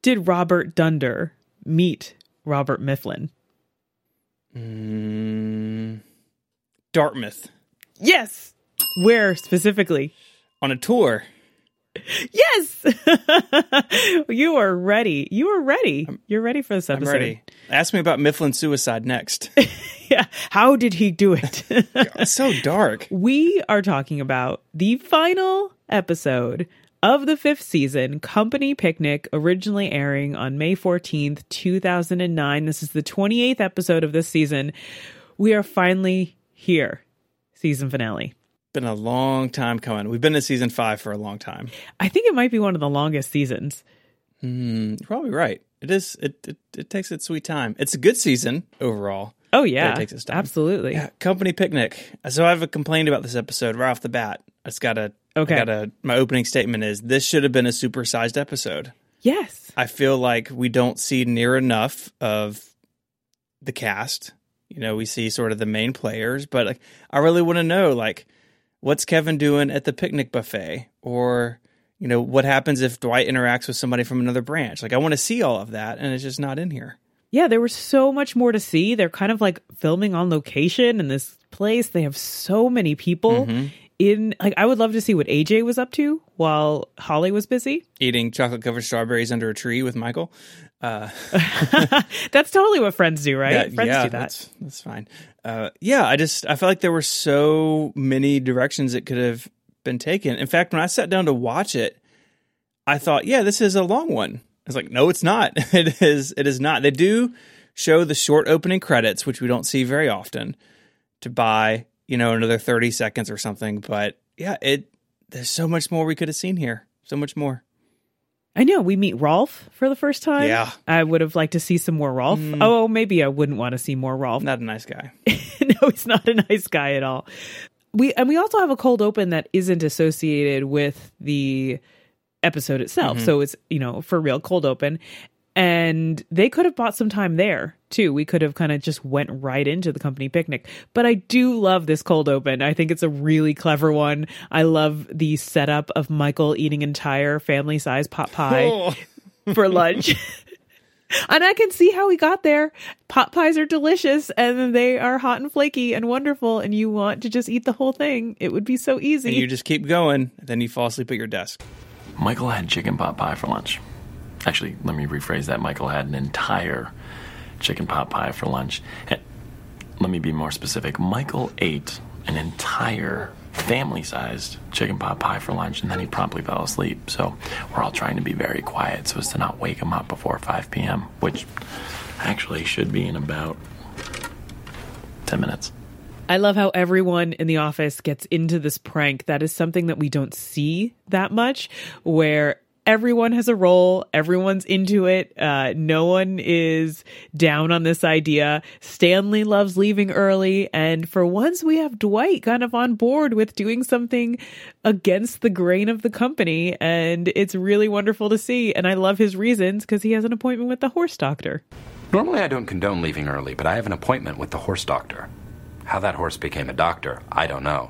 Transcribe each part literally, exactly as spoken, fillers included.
did Robert Dunder meet Robert Mifflin? Mm, Dartmouth. Yes. Where specifically? On a tour. Yes. You are ready. You are ready. You're ready for this episode. I'm ready. Ask me about Mifflin's suicide next. Yeah. How did he do it? God, so dark. We are talking about the final episode of the fifth season, Company Picnic, originally airing on May fourteenth, two thousand nine. This is the twenty-eighth episode of this season. We are finally here. Season finale. Been a long time coming. We've been in season five for a long time. I think it might be one of the longest seasons. Mm, you're probably right. It is. It, it it takes its sweet time. It's a good season overall. Oh yeah, it takes its time. Absolutely. Yeah, Company Picnic. So I have a complaint about this episode right off the bat. I just gotta. Okay. I gotta. My opening statement is this should have been a supersized episode. Yes. I feel like we don't see near enough of the cast. You know, we see sort of the main players, but like, I really want to know, like, what's Kevin doing at the picnic buffet? Or, you know, what happens if Dwight interacts with somebody from another branch? Like, I want to see all of that, and it's just not in here. Yeah, there was so much more to see. They're kind of like filming on location in this place. They have so many people Mm-hmm. in. Like, I would love to see what A J was up to while Holly was busy. Eating chocolate-covered strawberries under a tree with Michael. Uh, That's totally what friends do, right? that- friends yeah, do that. That's, that's fine. Uh, yeah, I just, I feel like there were so many directions it could have been taken. In fact, when I sat down to watch it, I thought, yeah, this is a long one. I was like, no, it's not. It is, it is not. They do show the short opening credits, which we don't see very often, to buy, you know, another thirty seconds or something. But yeah, it, there's so much more we could have seen here. So much more. I know. We meet Rolf for the first time. Yeah. I would have liked to see some more Rolf. Mm. Oh, maybe I wouldn't want to see more Rolf. Not a nice guy. No, he's not a nice guy at all. We and we also have a cold open that isn't associated with the episode itself. Mm-hmm. So it's, you know, for real cold open. And they could have bought some time there too. We could have kind of just went right into the Company Picnic. But I do love this cold open. I think it's a really clever one. I love the setup of Michael eating entire family size pot pie Oh. for lunch. And I can see how he got there. Pot pies are delicious and they are hot and flaky and wonderful. And you want to just eat the whole thing. It would be so easy. And you just keep going, then you fall asleep at your desk. Michael had chicken pot pie for lunch. Actually, let me rephrase that. Michael had an entire chicken pot pie for lunch. And let me be more specific. Michael ate an entire family-sized chicken pot pie for lunch, and then he promptly fell asleep. So we're all trying to be very quiet so as to not wake him up before five p.m., which actually should be in about ten minutes. I love how everyone in the office gets into this prank. That is something that we don't see that much, where everyone has a role. Everyone's into it. Uh, no one is down on this idea. Stanley loves leaving early. And for once, we have Dwight kind of on board with doing something against the grain of the company. And it's really wonderful to see. And I love his reasons because he has an appointment with the horse doctor. Normally I don't condone leaving early, but I have an appointment with the horse doctor. How that horse became a doctor, I don't know.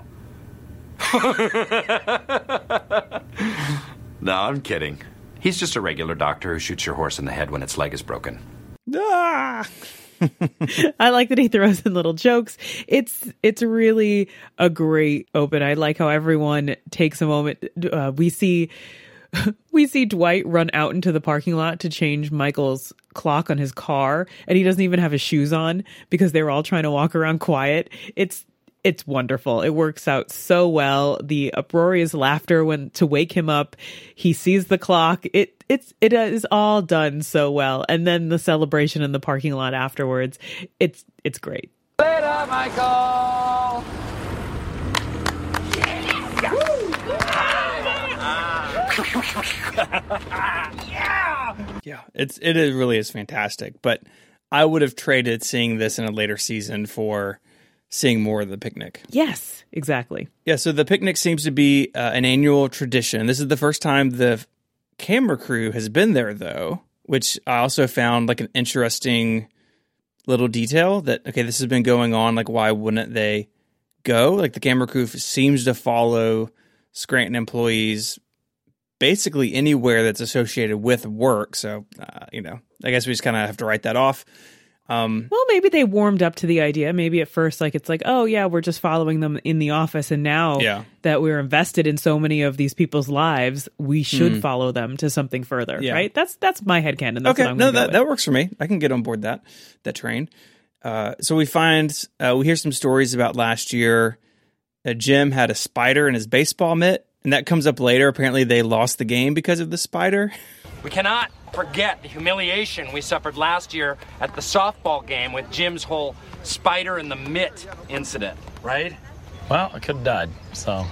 No, I'm kidding. He's just a regular doctor who shoots your horse in the head when its leg is broken. Ah! I like that he throws in little jokes. It's it's really a great open. I like how everyone takes a moment. Uh, we see we see Dwight run out into the parking lot to change Michael's clock on his car, and he doesn't even have his shoes on because they were all trying to walk around quiet. It's It's wonderful. It works out so well. The uproarious laughter when to wake him up. He sees the clock. It it's it is all done so well. And then the celebration in the parking lot afterwards. It's it's great. Later, Michael. Yeah, it's it is really is fantastic. But I would have traded seeing this in a later season for seeing more of the picnic. Yes, exactly. Yeah, so the picnic seems to be uh, an annual tradition. This is the first time the camera crew has been there, though, which I also found like an interesting little detail that, okay, this has been going on, like why wouldn't they go? Like the camera crew seems to follow Scranton employees basically anywhere that's associated with work. So, uh, you know, I guess we just kind of have to write that off. Um, well, maybe they warmed up to the idea. Maybe at first, like, it's like, oh, yeah, we're just following them in the office. And now yeah. that we're invested in so many of these people's lives, we should mm. follow them to something further, yeah. right? That's that's my headcanon. That's okay, what I'm no, go that, with. that works for me. I can get on board that, that train. Uh, so we find, uh, we hear some stories about last year that Jim had a spider in his baseball mitt, and that comes up later. Apparently they lost the game because of the spider. We cannot forget the humiliation we suffered last year at the softball game with Jim's whole spider in the mitt incident, right? Well, I could have died, so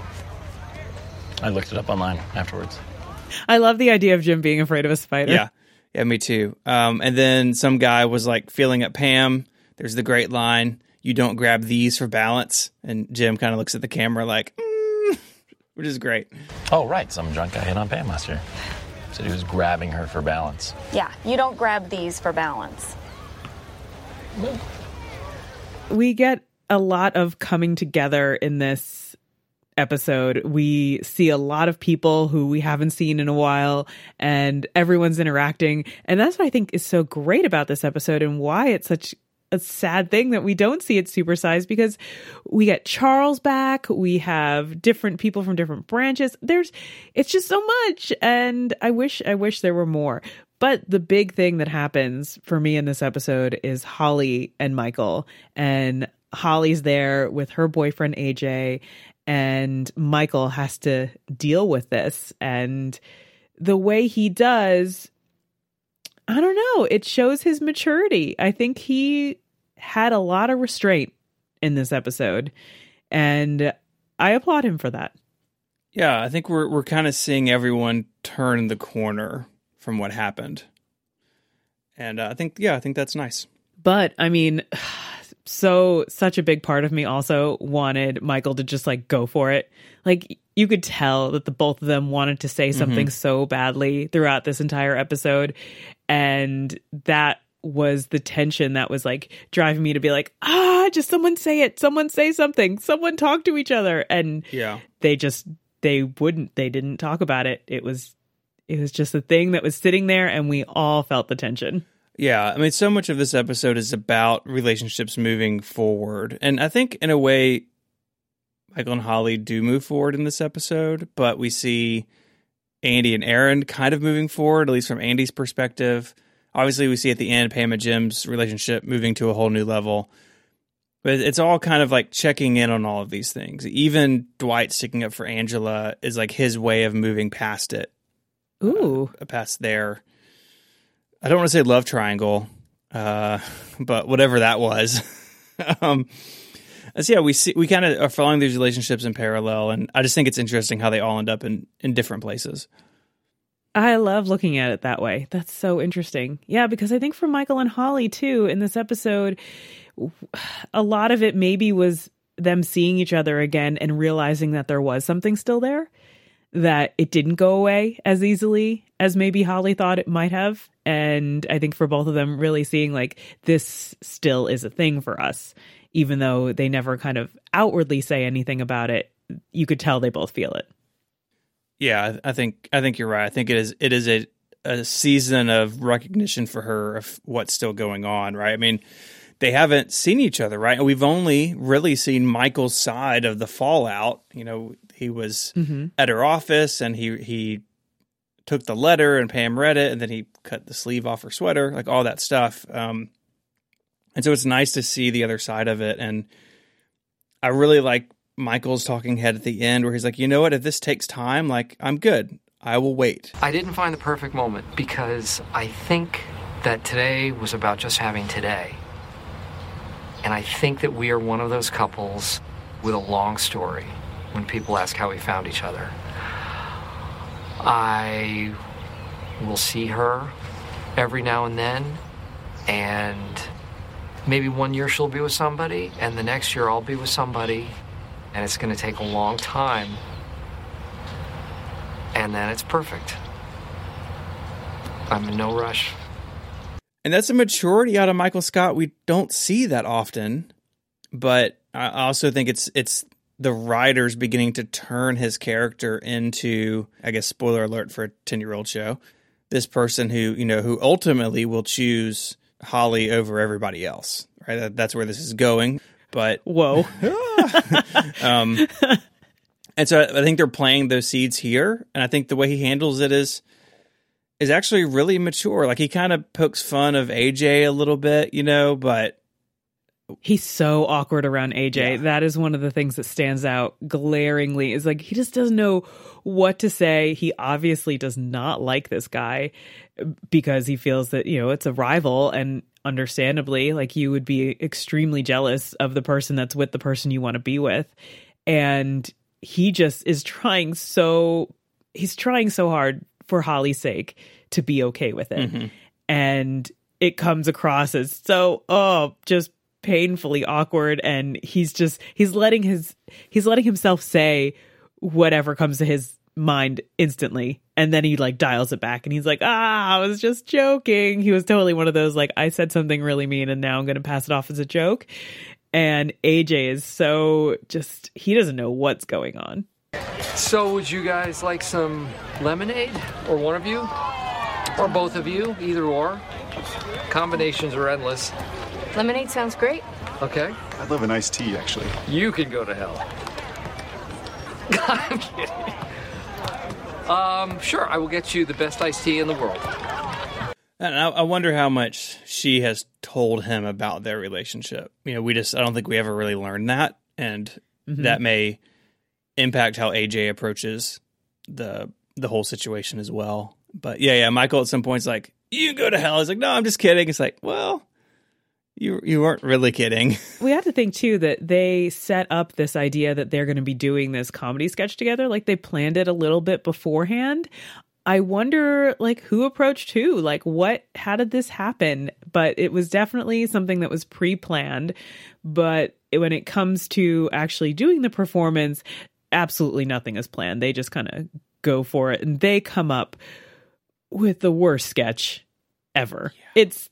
I looked it up online afterwards. I love the idea of Jim being afraid of a spider. Yeah, yeah, me too. Um, and then some guy was like feeling up Pam. There's the great line, "You don't grab these for balance." And Jim kind of looks at the camera like, mm, which is great. Oh, right. Some drunk guy hit on Pam last year. Said he was grabbing her for balance. Yeah, you don't grab these for balance. We get a lot of coming together in this episode. We see a lot of people who we haven't seen in a while, and everyone's interacting. And that's what I think is so great about this episode and why it's such a sad thing that we don't see it supersized, because we get Charles back. We have different people from different branches. There's, it's just so much. And I wish, I wish there were more. But the big thing that happens for me in this episode is Holly and Michael. And Holly's there with her boyfriend, A J, and Michael has to deal with this. And the way he does, I don't know, it shows his maturity. I think he had a lot of restraint in this episode, and I applaud him for that. Yeah, I think we're we're kind of seeing everyone turn the corner from what happened. And uh, I think, yeah, I think that's nice. But, I mean, so such a big part of me also wanted Michael to just, like, go for it. Like, you could tell that the both of them wanted to say something mm-hmm. so badly throughout this entire episode. And that was the tension that was, like, driving me to be like, ah, just someone say it. Someone say something. Someone talk to each other. And yeah. they just, they wouldn't. They didn't talk about it. It was, it was just a thing that was sitting there, and we all felt the tension. Yeah, I mean, so much of this episode is about relationships moving forward. And I think, in a way, Michael and Holly do move forward in this episode, but we see Andy and Aaron kind of moving forward, at least from Andy's perspective. Obviously, we see at the end Pam and Jim's relationship moving to a whole new level. But it's all kind of like checking in on all of these things. Even Dwight sticking up for Angela is like his way of moving past it. Ooh. Uh, past their, I don't want to say love triangle, uh, but whatever that was. um, so yeah, we see we kind of are following these relationships in parallel, and I just think it's interesting how they all end up in, in different places. I love looking at it that way. That's so interesting. Yeah, because I think for Michael and Holly too, in this episode, a lot of it maybe was them seeing each other again and realizing that there was something still there, that it didn't go away as easily as maybe Holly thought it might have. And I think for both of them, really seeing like this still is a thing for us, even though they never kind of outwardly say anything about it, you could tell they both feel it. Yeah, I think I think you're right. I think it is it is a, a season of recognition for her of what's still going on, right? I mean, they haven't seen each other, right? And we've only really seen Michael's side of the fallout. You know, he was mm-hmm. at her office and he he took the letter and Pam read it, and then he cut the sleeve off her sweater, like all that stuff. Um, and so it's nice to see the other side of it. And I really like Michael's talking head at the end where he's like, you know what, if this takes time, like, I'm good. I will wait. I didn't find the perfect moment because I think that today was about just having today. And I think that we are one of those couples with a long story when people ask how we found each other. I will see her every now and then, and maybe one year she'll be with somebody, and the next year I'll be with somebody. And it's going to take a long time. And then it's perfect. I'm in no rush. And that's a maturity out of Michael Scott we don't see that often. But I also think it's it's the writers beginning to turn his character into, I guess, spoiler alert for a ten-year-old show, this person who, you know, who ultimately will choose Holly over everybody else, right? That, that's where this is going. But whoa. um, and so I think they're playing those seeds here. And I think the way he handles it is, is actually really mature. Like, he kind of pokes fun of A J a little bit, you know, but he's so awkward around A J. Yeah. That is one of the things that stands out glaringly, is like, he just doesn't know what to say. He obviously does not like this guy because he feels that, you know, it's a rival, and understandably, like, you would be extremely jealous of the person that's with the person you want to be with. And he just is trying so, he's trying so hard for Holly's sake to be okay with it. Mm-hmm. And it comes across as so, oh, just painfully awkward. And he's just, he's letting his, he's letting himself say whatever comes to his mind instantly. And then he like dials it back and he's like, ah, I was just joking. He was totally one of those, like, I said something really mean and now I'm going to pass it off as a joke. And A J is so just, he doesn't know what's going on. So would you guys like some lemonade? Or one of you? Or both of you? Either or. Combinations are endless. Lemonade sounds great. Okay. I'd love an iced tea, actually. You can go to hell. I'm kidding. Um, sure, I will get you the best iced tea in the world. And I, I wonder how much she has told him about their relationship. You know, we just, I don't think we ever really learned that. And mm-hmm. that may impact how A J approaches the the whole situation as well. But yeah, yeah, Michael at some point's like, you go to hell. He's like, no, I'm just kidding. It's like, well, you you weren't really kidding. We have to think, too, that they set up this idea that they're going to be doing this comedy sketch together. Like, they planned it a little bit beforehand. I wonder, like, who approached who? Like, what, how did this happen? But it was definitely something that was pre-planned. But when it comes to actually doing the performance, absolutely nothing is planned. They just kind of go for it. And they come up with the worst sketch ever. Yeah. It's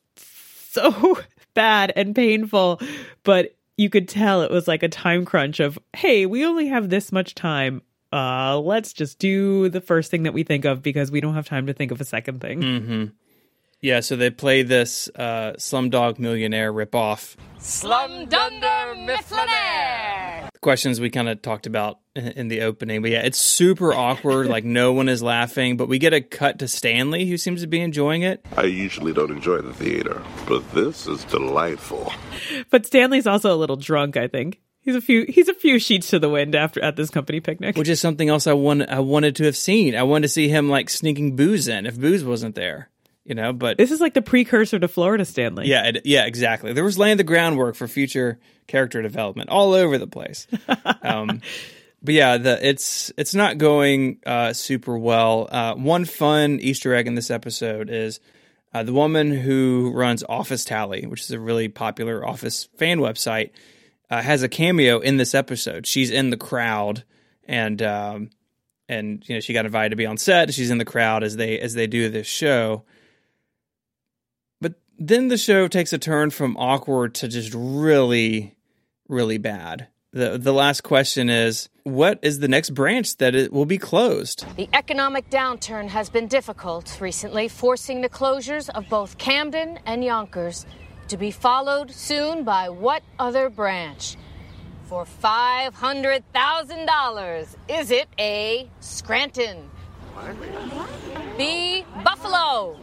so bad and painful, but you could tell it was like a time crunch of, hey, we only have this much time. Uh, let's just do the first thing that we think of because we don't have time to think of a second thing. Mm-hmm. Yeah, so they play this uh, Slumdog Millionaire ripoff. Slumdunder Mifflinaire! The questions we kind of talked about in, in the opening. But yeah, it's super awkward. Like, no one is laughing. But we get a cut to Stanley, who seems to be enjoying it. I usually don't enjoy the theater, but this is delightful. But Stanley's also a little drunk, I think. He's a few he's a few sheets to the wind after at this company picnic. Which is something else I want, I wanted to have seen. I wanted to see him, like, sneaking booze in if booze wasn't there. You know, but this is like the precursor to Florida Stanley. Yeah, it, yeah, exactly. There was laying the groundwork for future character development all over the place. um, but yeah, the it's it's not going uh, super well. Uh, one fun Easter egg in this episode is uh, the woman who runs Office Tally, which is a really popular Office fan website, uh, has a cameo in this episode. She's in the crowd, and um, and you know she got invited to be on set. She's in the crowd as they as they do this show. Then the show takes a turn from awkward to just really, really bad. The the last question is, what is the next branch that it will be closed? The economic downturn has been difficult recently, forcing the closures of both Camden and Yonkers, to be followed soon by what other branch? For five hundred thousand dollars, is it A, Scranton, B, Buffalo,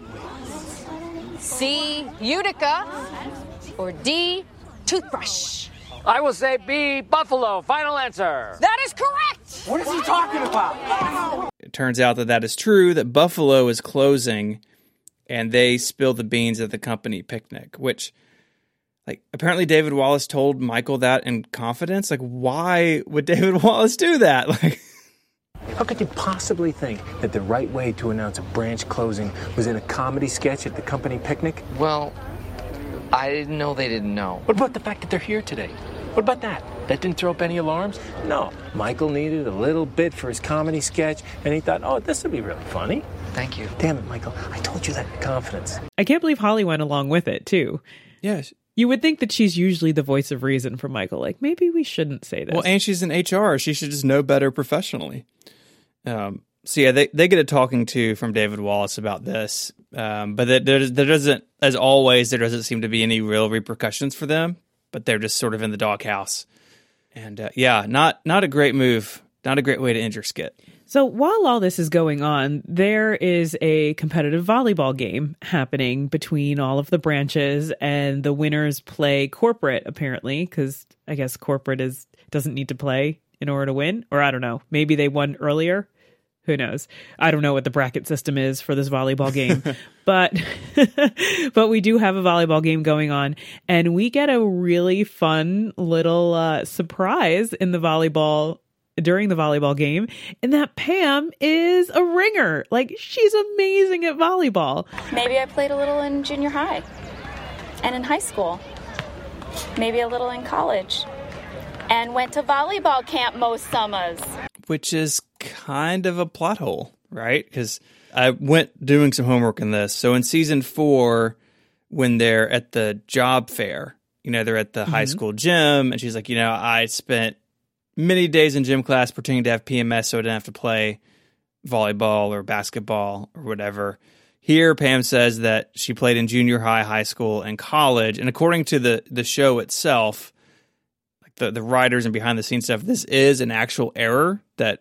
C, Utica, or D, Toothbrush? I will say B, Buffalo. Final answer. That is correct! What is he talking about? It turns out that that is true, that Buffalo is closing, and they spill the beans at the company picnic, which, like, apparently David Wallace told Michael that in confidence. Like, why would David Wallace do that? Like, how could you possibly think that the right way to announce a branch closing was in a comedy sketch at the company picnic? Well, I didn't know they didn't know. What about the fact that they're here today? What about that? That didn't throw up any alarms? No. Michael needed a little bit for his comedy sketch, and he thought, oh, this would be really funny. Thank you. Damn it, Michael. I told you that in confidence. I can't believe Holly went along with it, too. Yeah, You would think that she's usually the voice of reason for Michael. Like, maybe we shouldn't say this. Well, and she's in H R. She should just know better professionally. Um, so, yeah, they, they get a talking to from David Wallace about this. Um, but there, there, there doesn't, as always, there doesn't seem to be any real repercussions for them. But they're just sort of in the doghouse. And, uh, yeah, not not a great move. Not a great way to end your skit. So while all this is going on, there is a competitive volleyball game happening between all of the branches, and the winners play corporate, apparently, because I guess corporate is doesn't need to play in order to win. Or I don't know. Maybe they won earlier. Who knows? I don't know what the bracket system is for this volleyball game, but but we do have a volleyball game going on, and we get a really fun little uh, surprise in the volleyball during the volleyball game, and that Pam is a ringer. Like, she's amazing at volleyball. Maybe I played a little in junior high and in high school, maybe a little in college, and went to volleyball camp most summers. Which is kind of a plot hole, right? Because I went doing some homework in this. So in season four, when they're at the job fair, you know, they're at the mm-hmm. high school gym, and she's like, you know, I spent many days in gym class pretending to have P M S so I didn't have to play volleyball or basketball or whatever. Here, Pam says that she played in junior high, high school, and college. And according to the, the show itself, like the, the writers and behind the scenes stuff, this is an actual error that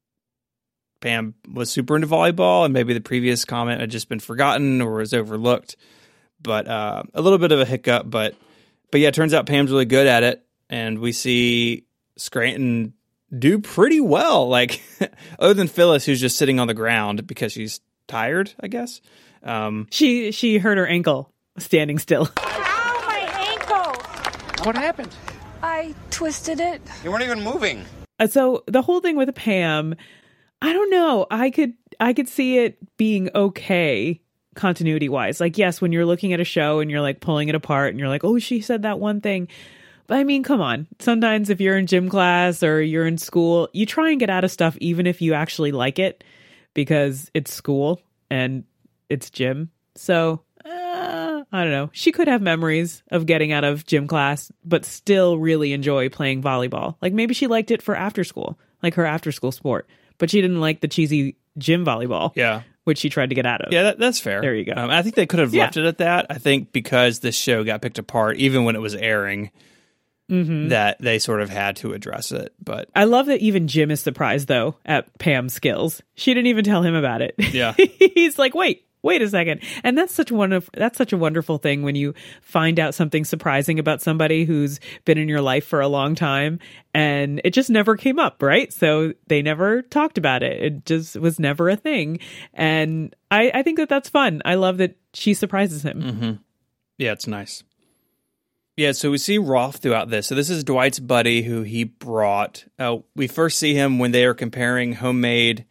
Pam was super into volleyball, and maybe the previous comment had just been forgotten or was overlooked. But uh, a little bit of a hiccup. But, but yeah, it turns out Pam's really good at it. And we see Scranton do pretty well, like other than Phyllis, who's just sitting on the ground because she's tired, I guess. Um, she she hurt her ankle standing still. Ow, my ankle! What happened? I twisted it. You weren't even moving. Uh, so the whole thing with Pam, I don't know. I could I could see it being okay continuity wise. Like, yes, when you're looking at a show and you're like pulling it apart and you're like, oh, she said that one thing. I mean, come on. Sometimes if you're in gym class or you're in school, you try and get out of stuff even if you actually like it, because it's school and it's gym. So, uh, I don't know. She could have memories of getting out of gym class, but still really enjoy playing volleyball. Like, maybe she liked it for after school, like her after school sport, but she didn't like the cheesy gym volleyball. Yeah. Which she tried to get out of. Yeah, that, that's fair. There you go. Um, I think they could have yeah. left it at that. I think because this show got picked apart, even when it was airing, Mm-hmm. that they sort of had to address it. But I love that even Jim is surprised, though, at Pam's skills. She didn't even tell him about it. Yeah. He's like, wait, wait a second. And that's such one of that's such a wonderful thing when you find out something surprising about somebody who's been in your life for a long time and it just never came up, right? So they never talked about it. It just was never a thing. And I, I think that that's fun. I love that she surprises him. Mm-hmm. Yeah, it's nice. Yeah, so we see Rolf throughout this. So this is Dwight's buddy who he brought. Uh, we first see him when they are comparing homemade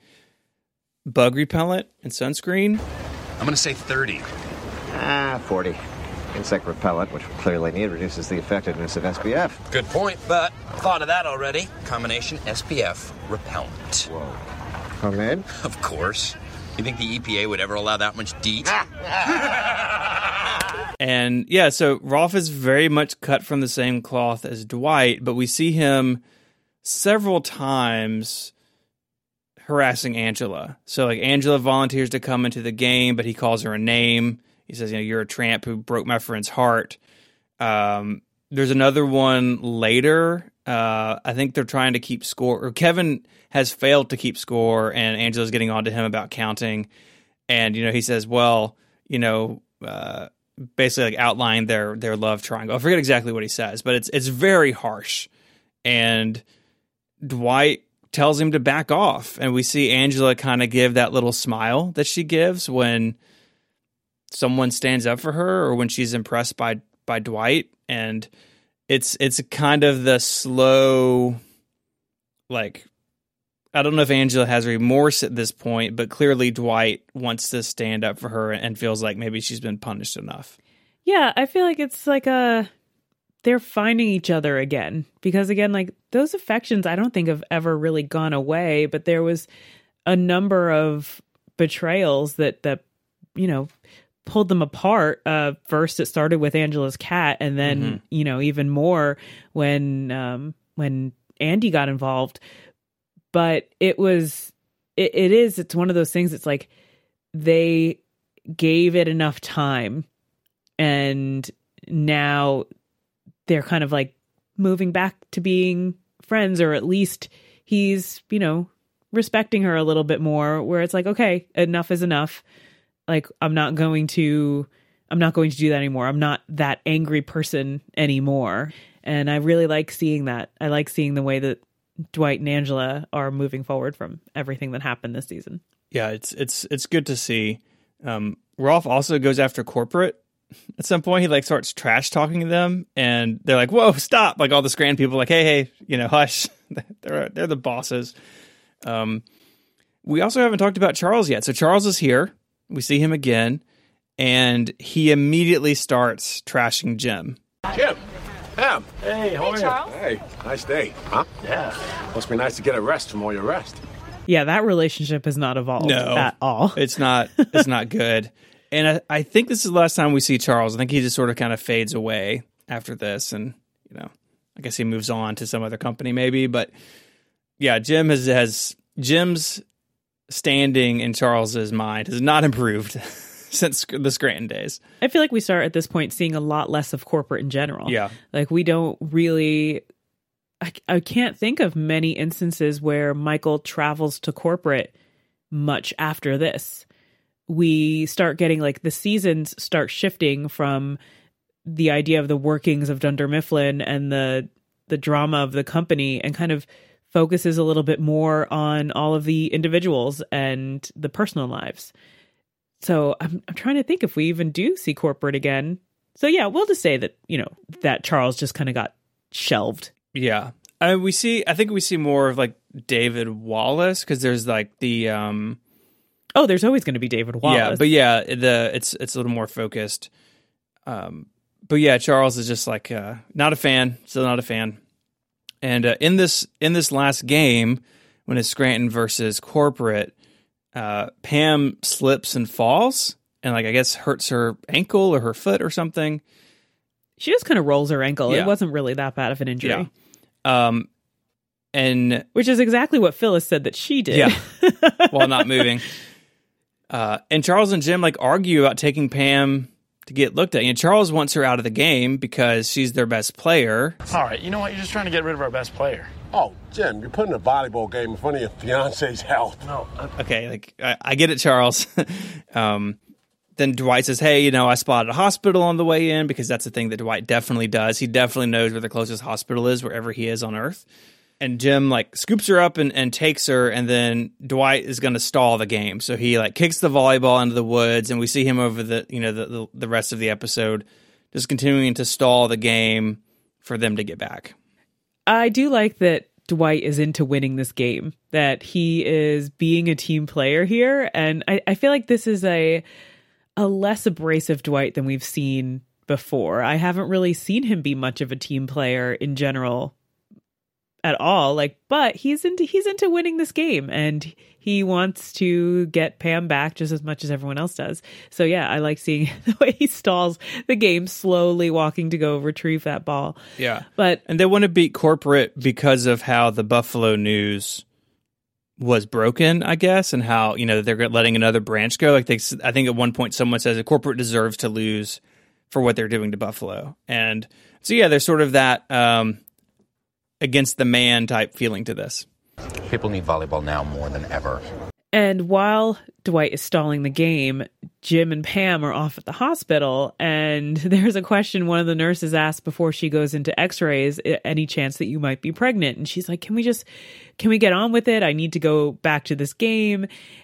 bug repellent and sunscreen. I'm going to say thirty. Ah, forty. Insect repellent, which we clearly need, reduces the effectiveness of S P F. Good point, but thought of that already. Combination S P F repellent. Whoa. Homemade? Of course. You think the E P A would ever allow that much DEET? And yeah, so Rolf is very much cut from the same cloth as Dwight, but we see him several times harassing Angela. So like Angela volunteers to come into the game, but he calls her a name. He says, you know, you're a tramp who broke my friend's heart. Um, there's another one later. Uh, I think they're trying to keep score, or Kevin has failed to keep score, and Angela's getting on to him about counting. And, you know, he says, well, you know, uh, basically like outline their their love triangle. I forget exactly what he says, but it's it's very harsh. And Dwight tells him to back off, and we see Angela kind of give that little smile that she gives when someone stands up for her or when she's impressed by by Dwight. And it's it's kind of the slow, like, I don't know if Angela has remorse at this point, but clearly Dwight wants to stand up for her and feels like maybe she's been punished enough. Yeah, I feel like it's like a, they're finding each other again. Because again, like those affections I don't think have ever really gone away, but there was a number of betrayals that, that, you know, pulled them apart. Uh, first, it started with Angela's cat, and then mm-hmm. you know even more when um, when Andy got involved. But it was it, it is it's one of those things. It's like they gave it enough time, and now they're kind of like moving back to being friends, or at least he's you know respecting her a little bit more. Where it's like, okay, enough is enough. Like, I'm not going to, I'm not going to do that anymore. I'm not that angry person anymore. And I really like seeing that. I like seeing the way that Dwight and Angela are moving forward from everything that happened this season. Yeah, it's it's it's good to see. Um, Rolf also goes after corporate at some point. He like starts trash talking to them, and they're like, "Whoa, stop!" Like all the Scranton people, like, "Hey, hey, you know, hush." they're they're the bosses. Um, we also haven't talked about Charles yet. So Charles is here. We see him again, and he immediately starts trashing Jim. Jim, Pam. Hey, how are Hey, Charles. you? Hey, nice day, huh? Yeah. Must be nice to get a rest from all your rest. Yeah, that relationship has not evolved No, at all. It's not. It's not good. And I, I think this is the last time we see Charles. I think he just sort of kind of fades away after this, and you know, I guess he moves on to some other company maybe. But yeah, Jim has has Jim's standing in Charles's mind has not improved since the Scranton days. I feel like we start at this point seeing a lot less of corporate in general. Yeah. Like we don't really, I, I can't think of many instances where Michael travels to corporate much after this. We start getting like the seasons start shifting from the idea of the workings of Dunder Mifflin and the, the drama of the company, and kind of focuses a little bit more on all of the individuals and the personal lives. So I'm I'm trying to think if we even do see corporate again. So yeah, we'll just say that, you know, that Charles just kind of got shelved. Yeah. I mean, we see, I think we see more of like David Wallace, because there's like the, um, oh, there's always going to be David Wallace. Yeah, but yeah, the it's it's a little more focused. Um, but yeah, Charles is just like uh, not a fan, still not a fan. And uh, in this in this last game, when it's Scranton versus corporate, uh, Pam slips and falls, and like I guess hurts her ankle or her foot or something. She just kind of rolls her ankle. Yeah. It wasn't really that bad of an injury. Yeah. Um, and which is exactly what Phyllis said that she did. Yeah, while not moving. Uh, and Charles and Jim like argue about taking Pam to get looked at. And Charles wants her out of the game because she's their best player. All right, you know what? You're just trying to get rid of our best player. Oh, Jim, you're putting a volleyball game in front of your fiance's health. No. Uh, okay, like I, I get it, Charles. um, then Dwight says, "Hey, you know, I spotted a hospital on the way in," because that's the thing that Dwight definitely does. He definitely knows where the closest hospital is, wherever he is on Earth. And Jim like scoops her up and, and takes her, and then Dwight is going to stall the game. So he like kicks the volleyball into the woods, and we see him over the you know the, the the rest of the episode just continuing to stall the game for them to get back. I do like that Dwight is into winning this game, that he is being a team player here, and I, I feel like this is a a less abrasive Dwight than we've seen before. I haven't really seen him be much of a team player in general at all, like, but he's into he's into winning this game, and he wants to get Pam back just as much as everyone else does. So yeah, I like seeing the way he stalls the game, slowly walking to go retrieve that ball. Yeah, but and they want to beat corporate because of how the Buffalo News was broken, I guess, and how you know they're letting another branch go. Like they, I think at one point someone says a corporate deserves to lose for what they're doing to Buffalo, and so yeah, there's sort of that. Um, against the man type feeling to this. People need volleyball now more than ever. And while Dwight is stalling the game, Jim and Pam are off at the hospital, and there's a question one of the nurses asks before she goes into x-rays, any chance that you might be pregnant? And she's like, can we just, can we get on with it? I need to go back to this game.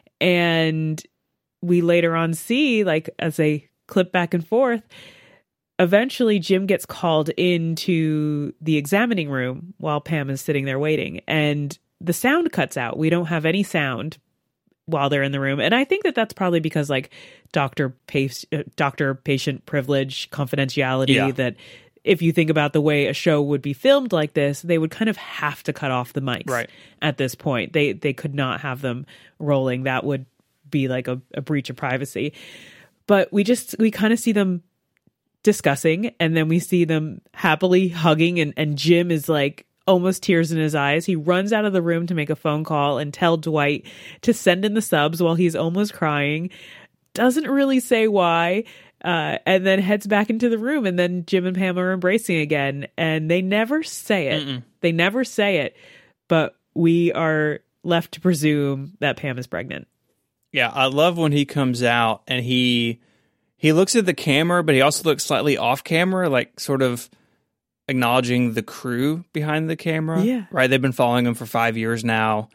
And we later on see, like, as they clip back and forth, eventually Jim gets called into the examining room while Pam is sitting there waiting, and the sound cuts out. We don't have any sound while they're in the room. And I think that that's probably because like doctor pace, uh, doctor patient privilege, confidentiality, yeah. that if you think about the way a show would be filmed like this, they would kind of have to cut off the mics right. at this point. They, they could not have them rolling. That would be like a, a breach of privacy. but we just, we kind of see them discussing, and then we see them happily hugging, and, and Jim is like almost tears in his eyes. He runs out of the room to make a phone call and tell Dwight to send in the subs while he's almost crying. Doesn't really say why, uh, and then heads back into the room, and then Jim and Pam are embracing again, and they never say it. Mm-mm. They never say it, but we are left to presume that Pam is pregnant. Yeah, I love when he comes out and he he looks at the camera, but he also looks slightly off camera, like sort of acknowledging the crew behind the camera. Yeah. Right? They've been following him for five years now.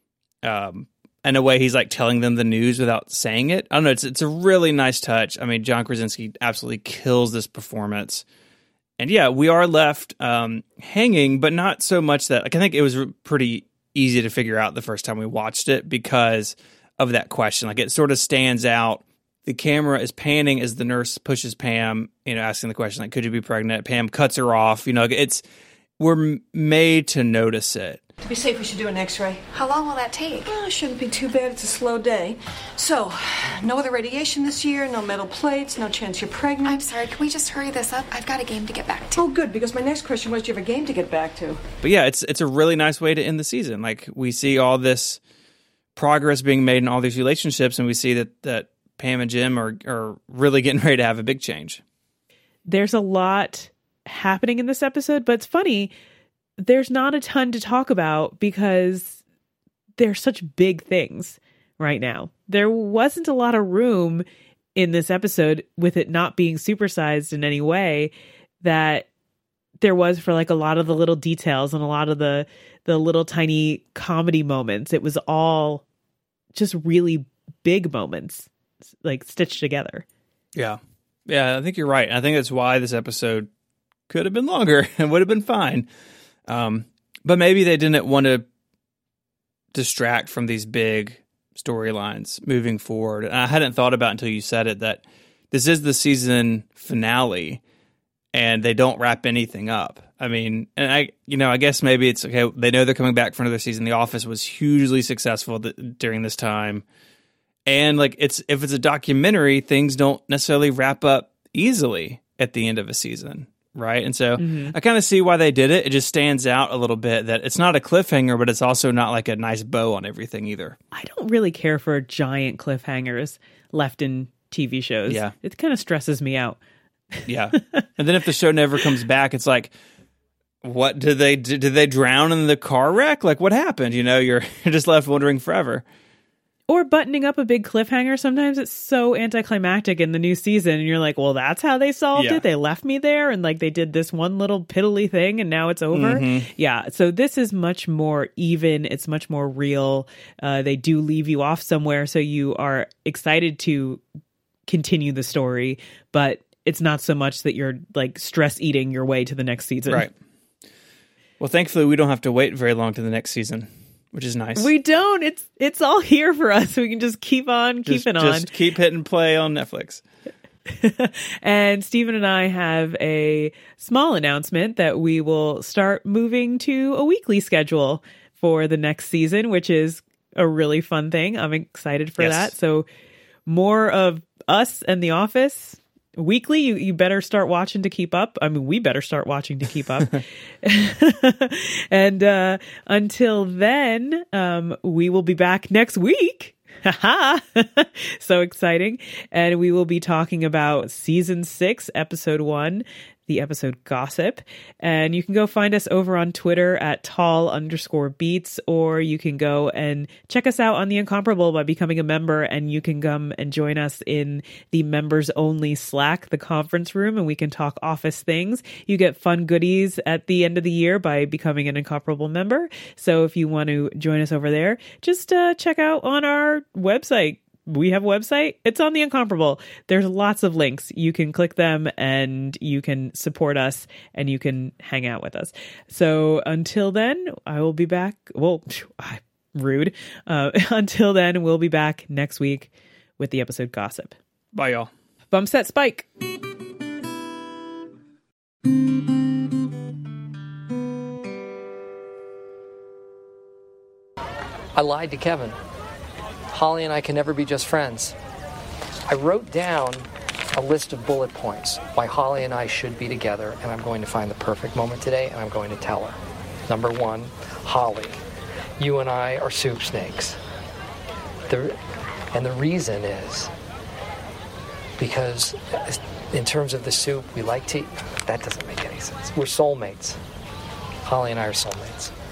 Um, in a way, he's like telling them the news without saying it. I don't know. It's it's a really nice touch. I mean, John Krasinski absolutely kills this performance. And yeah, we are left um, hanging, but not so much that, like, I think it was pretty easy to figure out the first time we watched it because of that question. Like, it sort of stands out. The camera is panning as the nurse pushes Pam, you know, asking the question, like, could you be pregnant? Pam cuts her off. You know, it's, we're made to notice it. To be safe, we should do an x-ray. How long will that take? Well, it shouldn't be too bad. It's a slow day. So, no other radiation this year, no metal plates, no chance you're pregnant. I'm sorry, can we just hurry this up? I've got a game to get back to. Oh, good, because my next question was, do you have a game to get back to? But yeah, it's it's a really nice way to end the season. Like, we see all this progress being made in all these relationships, and we see that, that Pam and Jim are, are really getting ready to have a big change. There's a lot happening in this episode, but it's funny, there's not a ton to talk about because they're such big things right now. There wasn't a lot of room in this episode, with it not being supersized in any way, that there was for like a lot of the little details and a lot of the the little tiny comedy moments. It was all just really big moments, like stitched together. Yeah. Yeah, I think you're right. I think that's why this episode could have been longer and would have been fine. Um, but maybe they didn't want to distract from these big storylines moving forward. And I hadn't thought about until you said it that this is the season finale and they don't wrap anything up. I mean, and I, you know, I guess maybe it's okay. They know they're coming back for another season. The Office was hugely successful th- during this time. And like, it's, if it's a documentary, things don't necessarily wrap up easily at the end of a season. Right. And so mm-hmm. I kind of see why they did it. It just stands out a little bit that it's not a cliffhanger, but it's also not like a nice bow on everything either. I don't really care for giant cliffhangers left in T V shows. Yeah. It kind of stresses me out. Yeah. And then if the show never comes back, it's like, what did they do? Did they drown in the car wreck? Like, what happened? You know, you're, you're just left wondering forever. Or buttoning up a big cliffhanger. Sometimes it's so anticlimactic in the new season, and you're like, well, that's how they solved yeah. it. They left me there, and like they did this one little piddly thing, and now it's over. Mm-hmm. Yeah. So this is much more even. It's much more real. Uh, they do leave you off somewhere, so you are excited to continue the story, but it's not so much that you're like stress eating your way to the next season. Right. Well, thankfully, we don't have to wait very long to the next season, which is nice. We don't. It's it's all here for us. We can just keep on just, keeping on. Just keep hitting play on Netflix. And Stephen and I have a small announcement that we will start moving to a weekly schedule for the next season, which is a really fun thing. I'm excited for yes. that. So more of us and The Office weekly. You, you better start watching to keep up. I mean, we better start watching to keep up. And uh, until then, um, we will be back next week. Haha. So exciting. And we will be talking about season six, episode one, the episode Gossip. And you can go find us over on Twitter at tall underscore beats, or you can go and check us out on The Incomparable by becoming a member, and you can come and join us in the members only Slack, the conference room, and we can talk office things. You get fun goodies at the end of the year by becoming an Incomparable member. So if you want to join us over there, just uh, check out on our website. We have a website. It's on The Incomparable. There's lots of links. You can click them and you can support us and you can hang out with us. So until then, I will be back. Well, rude. Uh, until then, we'll be back next week with the episode Gossip. Bye, y'all. Bump set Spike. I lied to Kevin. Holly and I can never be just friends. I wrote down a list of bullet points why Holly and I should be together, and I'm going to find the perfect moment today, and I'm going to tell her. Number one, Holly, you and I are soup snakes. The, and the reason is because in terms of the soup, we like to eat. That doesn't make any sense. We're soulmates. Holly and I are soulmates.